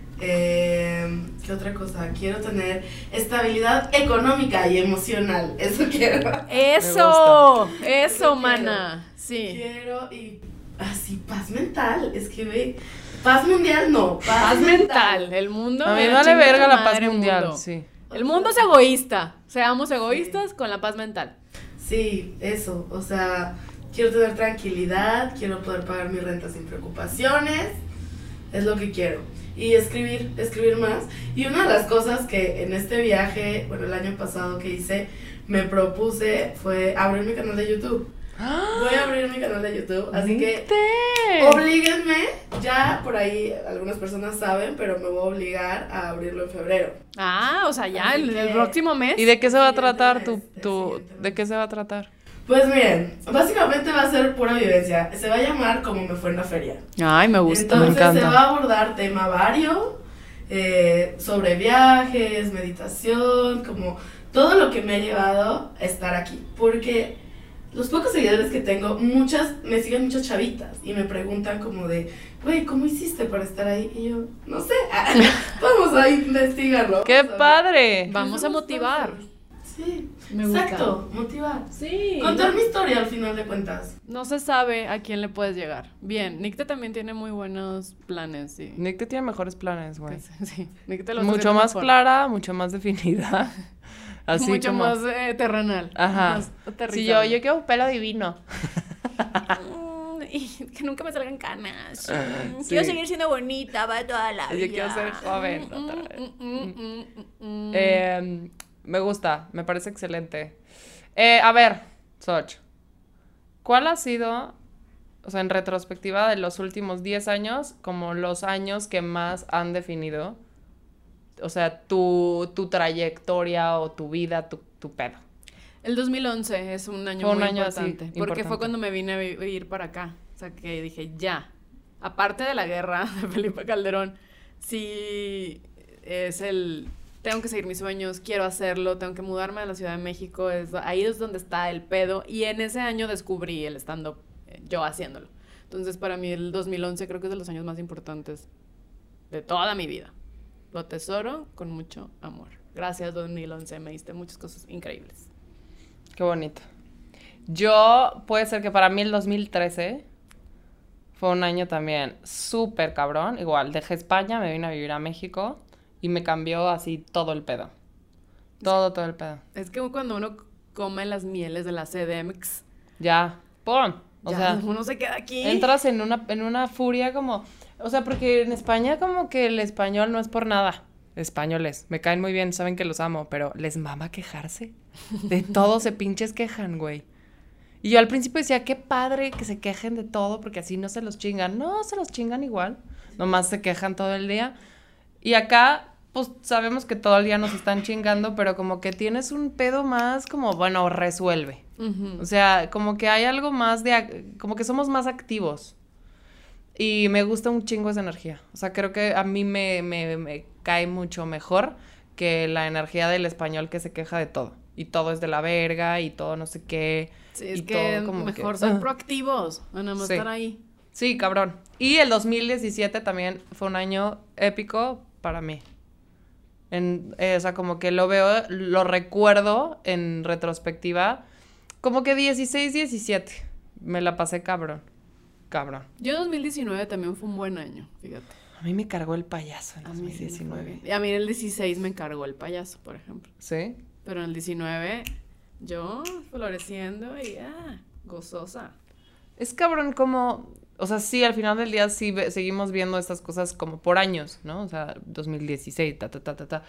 Speaker 5: Eh, ¿Qué otra cosa? Quiero tener estabilidad económica y emocional, eso quiero.
Speaker 1: Eso, eso,
Speaker 5: Eso
Speaker 1: mana. Sí.
Speaker 5: Quiero y así, paz mental, es que ve, paz mundial no, paz,
Speaker 1: Paz mental, el mundo.
Speaker 2: A mí
Speaker 1: me
Speaker 2: me vale
Speaker 1: chinga
Speaker 2: verga
Speaker 1: tu
Speaker 2: la paz
Speaker 1: madre,
Speaker 2: mundial,
Speaker 1: mundo.
Speaker 2: sí.
Speaker 1: El mundo es egoísta, seamos egoístas con la paz mental.
Speaker 5: Sí, eso, o sea, quiero tener tranquilidad, quiero poder pagar mi renta sin preocupaciones, es lo que quiero. Y escribir, escribir más. Y una de las cosas que en este viaje, bueno, el año pasado que hice, me propuse fue abrir mi canal de YouTube. Voy a abrir mi canal de YouTube, así que oblíguenme, ya por ahí algunas personas saben, pero me voy a obligar a abrirlo en febrero.
Speaker 1: Ah, o sea, ya
Speaker 5: Así
Speaker 1: el, el
Speaker 5: que-
Speaker 1: próximo mes.
Speaker 2: ¿Y de qué se va a
Speaker 5: Siguiente
Speaker 2: tratar
Speaker 5: mes,
Speaker 2: tu,
Speaker 5: el
Speaker 2: tu
Speaker 5: siguiente
Speaker 2: de
Speaker 5: mes.
Speaker 2: qué se va a tratar?
Speaker 5: Pues miren, básicamente va a ser pura vivencia, se va a llamar Como me fue en la feria.
Speaker 1: Ay, me gusta.
Speaker 5: Entonces
Speaker 2: me encanta.
Speaker 5: se va a abordar tema vario, eh, sobre viajes, meditación, como todo lo que me ha llevado a estar aquí. Porque los pocos seguidores que tengo, muchas, me siguen muchas chavitas y me preguntan como de, güey, ¿cómo hiciste para estar ahí? Y yo, no sé, vamos a investigarlo.
Speaker 2: ¡Qué
Speaker 5: vamos a ver.
Speaker 2: padre!
Speaker 1: Vamos a motivar.
Speaker 5: Sí,
Speaker 1: Me gusta.
Speaker 5: exacto, motivar.
Speaker 1: Sí.
Speaker 5: Contar mi historia al final de cuentas.
Speaker 1: No se sabe a quién le puedes llegar. Bien, Nicte también tiene muy buenos planes, sí.
Speaker 2: Nick te tiene mejores planes, güey.
Speaker 1: Sí, Nicte lo está
Speaker 2: Mucho
Speaker 1: haciendo
Speaker 2: más
Speaker 1: mejor.
Speaker 2: clara, mucho más definida. Así
Speaker 1: Mucho
Speaker 2: como...
Speaker 1: más eh, terrenal.
Speaker 2: Ajá.
Speaker 1: Más
Speaker 2: Sí, yo,
Speaker 1: aterrizable.
Speaker 2: yo quiero un pelo divino.
Speaker 1: Mm, y que nunca me salgan canas. Mm,
Speaker 2: Sí.
Speaker 1: Quiero seguir siendo bonita para toda la vida.
Speaker 2: Yo quiero ser joven
Speaker 1: Mm,
Speaker 2: otra
Speaker 1: mm,
Speaker 2: vez.
Speaker 1: mm, mm, mm, mm.
Speaker 2: Eh, me gusta, me parece excelente. Eh, a ver, Soch, ¿cuál ha sido, o sea, en retrospectiva de los últimos diez años, como los años que más han definido, o sea, tu, tu trayectoria o tu vida, tu, tu pedo?
Speaker 1: El dos mil once es un año
Speaker 2: Fue un
Speaker 1: muy
Speaker 2: año así,
Speaker 1: importante. Porque
Speaker 2: importante.
Speaker 1: fue cuando me vine a vivir para acá. O sea, que dije, ya. Aparte de la guerra de Felipe Calderón, sí es el... Tengo que seguir mis sueños, quiero hacerlo, tengo que mudarme a la Ciudad de México. Es, ahí es donde está el pedo. Y en ese año descubrí el stand-up, eh, yo haciéndolo. Entonces, para mí el dos mil once creo que es de los años más importantes de toda mi vida. Lo atesoro con mucho amor. Gracias, dos mil once. Me diste muchas cosas increíbles.
Speaker 2: Qué bonito. Yo, puede ser que para mí el dos mil trece fue un año también súper cabrón. Igual, dejé España, me vine a vivir a México y me cambió así todo el pedo. Todo, todo el pedo.
Speaker 1: Es que cuando uno come las mieles de la C D M X,
Speaker 2: Ya, ¡pum! O
Speaker 1: ya,
Speaker 2: sea,
Speaker 1: uno se queda aquí.
Speaker 2: entras en una, en una furia como... O sea, porque en España como que el español no es por nada. Españoles, me caen muy bien, saben que los amo, pero les mama quejarse. De todo se pinches quejan, güey. Y yo al principio decía, qué padre que se quejen de todo, porque así no se los chingan. No, se los chingan igual. Nomás se quejan todo el día. Y acá, pues sabemos que todo el día nos están chingando, pero como que tienes un pedo más como, bueno, resuelve.
Speaker 1: Ujú.
Speaker 2: O sea, como que hay algo más de... Como que somos más activos. Y me gusta un chingo esa energía. O sea, creo que a mí me, me, me cae mucho mejor que la energía del español que se queja de todo. Y todo es de la verga y todo no sé qué.
Speaker 1: Sí, es
Speaker 2: y
Speaker 1: que
Speaker 2: todo como
Speaker 1: mejor
Speaker 2: que-
Speaker 1: ser
Speaker 2: ah.
Speaker 1: proactivos, a nada más
Speaker 2: Sí.
Speaker 1: estar ahí.
Speaker 2: Sí, cabrón. Y el dos mil diecisiete también fue un año épico para mí. En, eh, o sea, como que lo veo, lo recuerdo en retrospectiva. Como que dieciséis, diecisiete. Me la pasé cabrón. Cabrón.
Speaker 1: Yo dos mil diecinueve también fue un buen año, fíjate.
Speaker 2: A mí me cargó el payaso en
Speaker 1: A mí sí me fue
Speaker 2: dos mil diecinueve.
Speaker 1: bien. Y a mí en el dieciséis me encargó el payaso, por ejemplo.
Speaker 2: ¿Sí?
Speaker 1: Pero en el diecinueve, yo floreciendo y ah, gozosa.
Speaker 2: Es cabrón como... O sea, sí, al final del día sí ve- seguimos viendo estas cosas como por años, ¿no? O sea, dos mil dieciséis, ta, ta, ta, ta, ta.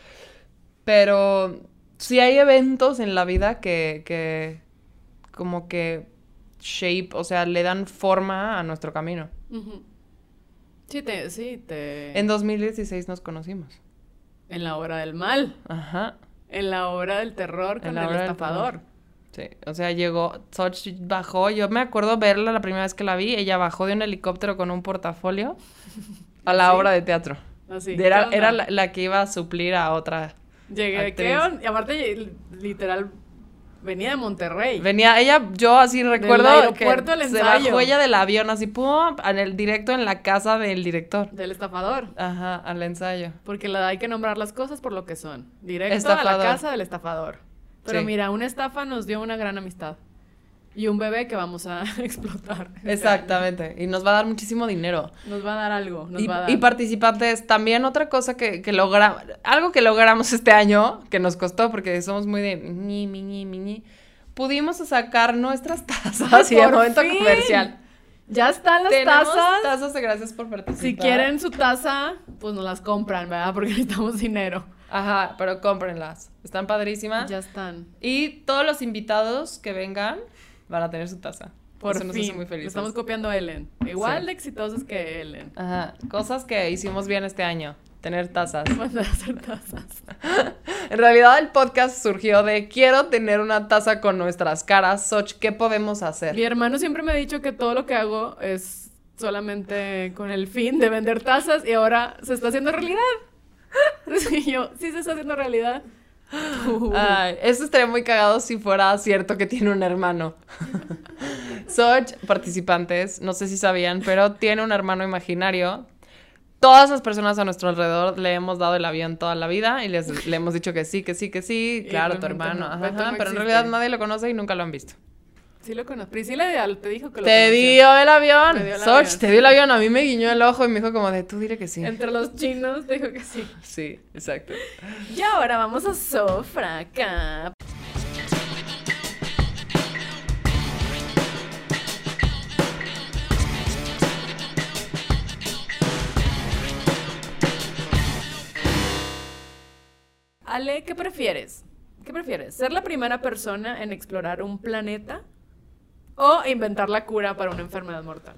Speaker 2: Pero sí hay eventos en la vida que, que como que shape, o sea, le dan forma a nuestro camino.
Speaker 1: Ujú. Sí, te, sí, te...
Speaker 2: En dos mil dieciséis nos conocimos.
Speaker 1: En la hora del mal,
Speaker 2: Ajá.
Speaker 1: en la hora del terror
Speaker 2: En
Speaker 1: con
Speaker 2: la
Speaker 1: el
Speaker 2: hora del
Speaker 1: estafador.
Speaker 2: Sí, o sea, llegó, Soch bajó, yo me acuerdo verla la primera vez que la vi, ella bajó de un helicóptero con un portafolio a la
Speaker 1: ¿Sí?
Speaker 2: obra de teatro.
Speaker 1: Así.
Speaker 2: Era,
Speaker 1: ¿qué onda?
Speaker 2: era la, la que iba a suplir a otra.
Speaker 1: Llegué,
Speaker 2: actriz.
Speaker 1: ¿qué onda? Y aparte, literal, venía de Monterrey.
Speaker 2: Venía, ella, yo así recuerdo
Speaker 1: aeropuerto
Speaker 2: que
Speaker 1: al
Speaker 2: se
Speaker 1: ensayo.
Speaker 2: bajó ella del avión, así, pum, en el directo en la casa del director.
Speaker 1: Del estafador.
Speaker 2: Ajá, al ensayo.
Speaker 1: Porque la, hay que nombrar las cosas por lo que son. Directo a
Speaker 2: Estafador.
Speaker 1: la casa del estafador. Pero
Speaker 2: Sí.
Speaker 1: mira, una estafa nos dio una gran amistad. Y un bebé que vamos a explotar.
Speaker 2: Exactamente, y nos va a dar muchísimo dinero.
Speaker 1: Nos va a dar algo. Nos
Speaker 2: Y,
Speaker 1: va a dar.
Speaker 2: y participantes, también otra cosa que, que logramos, algo que logramos este año, que nos costó porque somos muy de ñi, miñi, miñi, pudimos sacar nuestras tazas y de
Speaker 1: ¡Por
Speaker 2: momento
Speaker 1: fin!
Speaker 2: comercial.
Speaker 1: Ya están las
Speaker 2: Tenemos
Speaker 1: tazas.
Speaker 2: tazas de gracias por participar.
Speaker 1: Si quieren su taza, pues nos las compran, ¿verdad? Porque necesitamos dinero.
Speaker 2: Ajá, pero cómprenlas. Están padrísimas.
Speaker 1: Ya están.
Speaker 2: Y todos los invitados que vengan van a tener su taza.
Speaker 1: Por
Speaker 2: Eso nos
Speaker 1: fin.
Speaker 2: hace muy felices.
Speaker 1: Estamos copiando a Ellen. Igual
Speaker 2: Sí.
Speaker 1: de exitosos que Ellen.
Speaker 2: Ajá, cosas que hicimos bien este año. Tener tazas.
Speaker 1: Mandar a hacer tazas.
Speaker 2: En realidad el podcast surgió de quiero tener una taza con nuestras caras. Soch, ¿qué podemos hacer?
Speaker 1: Mi hermano siempre me ha dicho que todo lo que hago es solamente con el fin de vender tazas y ahora se está haciendo realidad. Y yo, sí se está haciendo realidad. Uh.
Speaker 2: Ay, eso estaría muy cagado si fuera cierto que tiene un hermano. Soch, participantes, no sé si sabían, pero tiene un hermano imaginario. Todas las personas a nuestro alrededor le hemos dado el avión toda la vida y les, le hemos dicho que sí, que sí, que sí.
Speaker 1: Y
Speaker 2: Claro, tu
Speaker 1: realmente
Speaker 2: hermano.
Speaker 1: no.
Speaker 2: Ajá,
Speaker 1: Beto no
Speaker 2: ajá, pero en
Speaker 1: existe.
Speaker 2: realidad nadie lo conoce y nunca lo han visto.
Speaker 1: Sí lo conozco. Priscila ya te dijo que lo
Speaker 2: Te
Speaker 1: conocía.
Speaker 2: dio el avión.
Speaker 1: Me dio el
Speaker 2: Soch,
Speaker 1: avión.
Speaker 2: te dio el avión. A mí me guiñó el ojo y me dijo como de, tú dile que sí.
Speaker 1: Entre los chinos te dijo que sí.
Speaker 2: Sí, exacto.
Speaker 1: Y ahora vamos a Sofraca. Ale, ¿qué prefieres? ¿Qué prefieres? ¿Ser la primera persona en explorar un planeta o inventar la cura para una enfermedad mortal?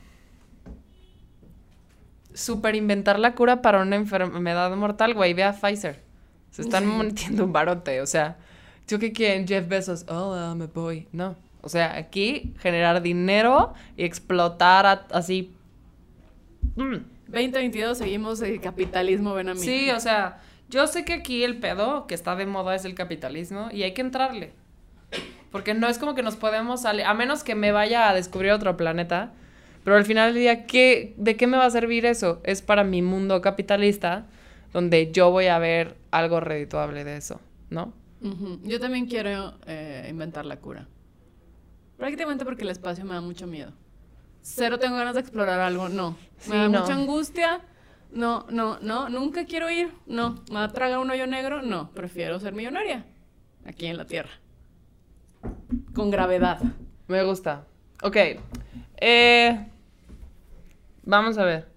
Speaker 2: Super inventar la cura para una enfermedad mortal, güey, ve a Pfizer. Se están metiendo un barote, o sea, yo qué quieren, Jeff Bezos, oh, me voy. No, o sea, aquí generar dinero y explotar a- así. Mm.
Speaker 1: veinte veintidós seguimos el capitalismo, ven a mí.
Speaker 2: Sí, o sea, yo sé que aquí el pedo que está de moda es el capitalismo y hay que entrarle. Porque no es como que nos podemos salir, a menos que me vaya a descubrir otro planeta, pero al final del día, ¿qué, ¿de qué me va a servir eso? Es para mi mundo capitalista, donde yo voy a ver algo redituable de eso, ¿no?
Speaker 1: Ujú. Yo también quiero eh, inventar la cura. Prácticamente porque el espacio me da mucho miedo. Cero tengo ganas de explorar algo, no.
Speaker 2: Sí,
Speaker 1: Me da
Speaker 2: no.
Speaker 1: mucha angustia No, no, no, nunca quiero ir. No, me va a tragar un hoyo negro. No, prefiero ser millonaria. Aquí en la tierra. Con gravedad.
Speaker 2: Me gusta. Ok. Eh, vamos a ver.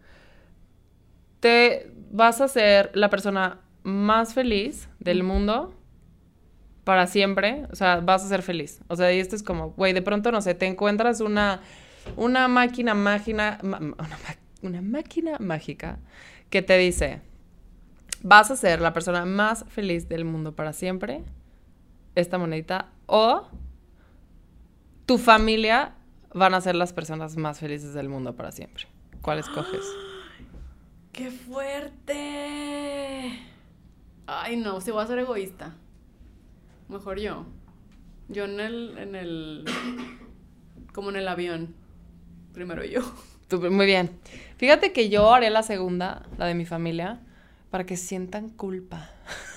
Speaker 2: Te vas a ser la persona más feliz del mundo para siempre. O sea, vas a ser feliz. O sea, y esto es como, güey, de pronto, no sé, te encuentras una, una máquina máquina, ma- una, una máquina mágica que te dice, vas a ser la persona más feliz del mundo para siempre. Esta monedita. O tu familia van a ser las personas más felices del mundo para siempre. ¿Cuál escoges?
Speaker 1: ¡Qué fuerte! Ay, no, si voy a ser egoísta. Mejor yo. Yo en el, en el, como en el avión. Primero yo.
Speaker 2: Tú, muy bien. Fíjate que yo haré la segunda, la de mi familia, para que sientan culpa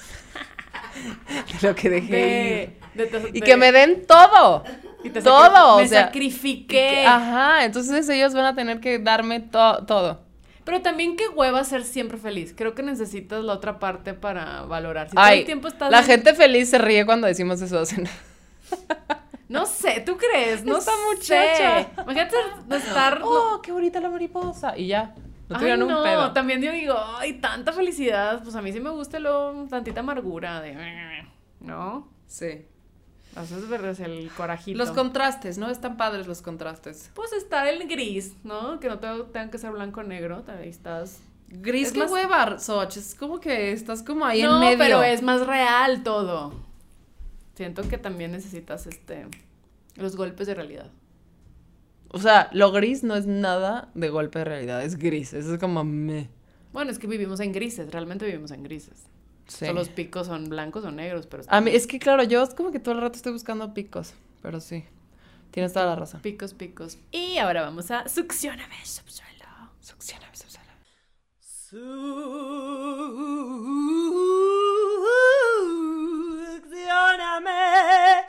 Speaker 2: de lo que dejé
Speaker 1: De,
Speaker 2: ir.
Speaker 1: de- de-
Speaker 2: Y que me den todo.
Speaker 1: y te
Speaker 2: todo,
Speaker 1: sacri-
Speaker 2: o
Speaker 1: me
Speaker 2: sea,
Speaker 1: sacrifiqué.
Speaker 2: Y que- ajá, entonces ellos van a tener que darme to- todo.
Speaker 1: Pero también qué hueva ser siempre feliz. Creo que necesitas la otra parte para valorar. Si todo
Speaker 2: Ay,
Speaker 1: el tiempo estás
Speaker 2: la
Speaker 1: en-
Speaker 2: gente feliz se ríe cuando decimos eso. O sea,
Speaker 1: No sé, ¿tú crees? No
Speaker 2: Esta
Speaker 1: sé.
Speaker 2: muchacha.
Speaker 1: Imagínate de estar... no-
Speaker 2: oh, qué bonita la mariposa. Y ya, no
Speaker 1: Ay,
Speaker 2: tuvieron
Speaker 1: no,
Speaker 2: un pedo.
Speaker 1: también yo digo, ay, tanta felicidad. Pues a mí sí me gusta lo tantita amargura de... ¿No?
Speaker 2: Sí.
Speaker 1: Haces ver el corajito.
Speaker 2: Los contrastes, ¿no? Están padres los contrastes.
Speaker 1: Pues estar en gris, ¿no? Que no te, tengan que ser blanco o negro. Ahí estás...
Speaker 2: Gris,
Speaker 1: Es
Speaker 2: qué
Speaker 1: más-
Speaker 2: hueva, Soch. Es como que estás como ahí
Speaker 1: no,
Speaker 2: en medio.
Speaker 1: pero es más real todo. Siento que también necesitas este... los golpes de realidad.
Speaker 2: O sea, lo gris no es nada de golpe de realidad, es gris. Eso es como meh.
Speaker 1: Bueno, es que vivimos en grises, realmente vivimos en grises.
Speaker 2: Sí.
Speaker 1: Solo los picos son blancos o negros, pero...
Speaker 2: A mí, es que claro, yo es como que todo el rato estoy buscando picos. Pero sí, tienes toda la razón.
Speaker 1: Picos, picos. Y ahora vamos a Succióname, subsuelo.
Speaker 2: Succiona, succiona.
Speaker 6: Succióname,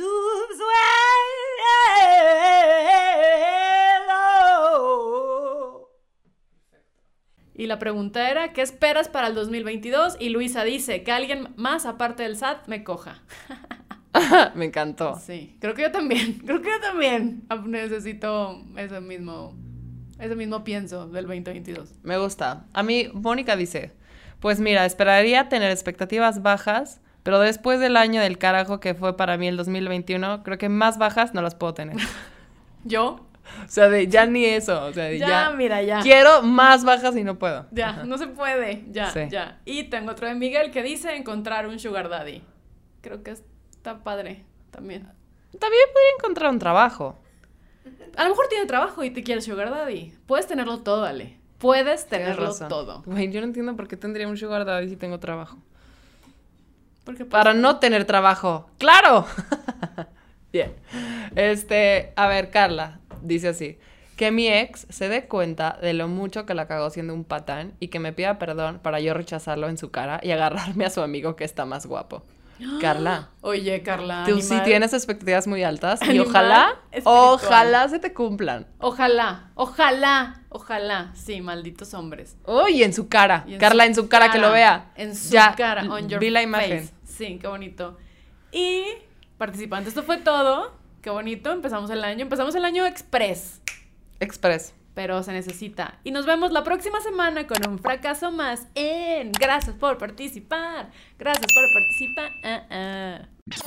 Speaker 6: subsuelo.
Speaker 1: Y la pregunta era, ¿qué esperas para el dos mil veintidós? Y Luisa dice, que alguien más aparte del S A T me coja.
Speaker 2: Me encantó.
Speaker 1: Sí, creo que yo también, creo que yo también necesito ese mismo, ese mismo pienso del veinte veintidós.
Speaker 2: Me gusta. A mí, Mónica dice, pues mira, esperaría tener expectativas bajas, pero después del año del carajo que fue para mí el dos mil veintiuno, creo que más bajas no las puedo tener.
Speaker 1: ¿Yo?
Speaker 2: O sea, de ya ni eso, o sea, de
Speaker 1: Ya,
Speaker 2: ya,
Speaker 1: mira, ya.
Speaker 2: quiero más bajas y no puedo.
Speaker 1: Ya,
Speaker 2: Ajá.
Speaker 1: no se puede, ya,
Speaker 2: Sí.
Speaker 1: ya. Y tengo otro de Miguel que dice encontrar un sugar daddy. Creo que está padre también.
Speaker 2: También podría encontrar un trabajo.
Speaker 1: A lo mejor tiene trabajo y te quiere sugar daddy. Puedes tenerlo todo, Ale. Puedes
Speaker 2: Tienes
Speaker 1: tenerlo
Speaker 2: razón.
Speaker 1: todo.
Speaker 2: Güey, yo no entiendo por qué tendría un sugar daddy si tengo trabajo.
Speaker 1: Porque pues,
Speaker 2: Para no tener trabajo. ¡Claro! Bien. Este, a ver, Carla dice así. Que mi ex se dé cuenta de lo mucho que la cagó siendo un patán y que me pida perdón para yo rechazarlo en su cara y agarrarme a su amigo que está más guapo. Carla,
Speaker 1: Oye, Carla.
Speaker 2: tú sí
Speaker 1: animal.
Speaker 2: tienes expectativas muy altas y
Speaker 1: Animal
Speaker 2: ojalá,
Speaker 1: espiritual.
Speaker 2: ojalá se te cumplan.
Speaker 1: Ojalá, ojalá, ojalá. Sí, malditos hombres.
Speaker 2: Uy, en su cara.
Speaker 1: Y en
Speaker 2: Carla,
Speaker 1: su
Speaker 2: en su cara, que lo vea.
Speaker 1: En su
Speaker 2: Ya,
Speaker 1: cara, on your
Speaker 2: vi la imagen.
Speaker 1: face. Sí, qué bonito. Y participantes, esto fue todo. Qué bonito, empezamos el año. Empezamos el año express,
Speaker 2: Express.
Speaker 1: pero se necesita. Y nos vemos la próxima semana con un fracaso más en Gracias por participar. Gracias por participar. Ah, ah.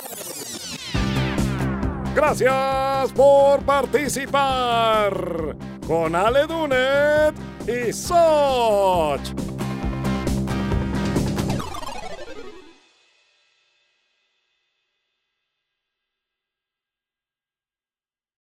Speaker 4: Gracias por participar con Ale Dunet y Soch.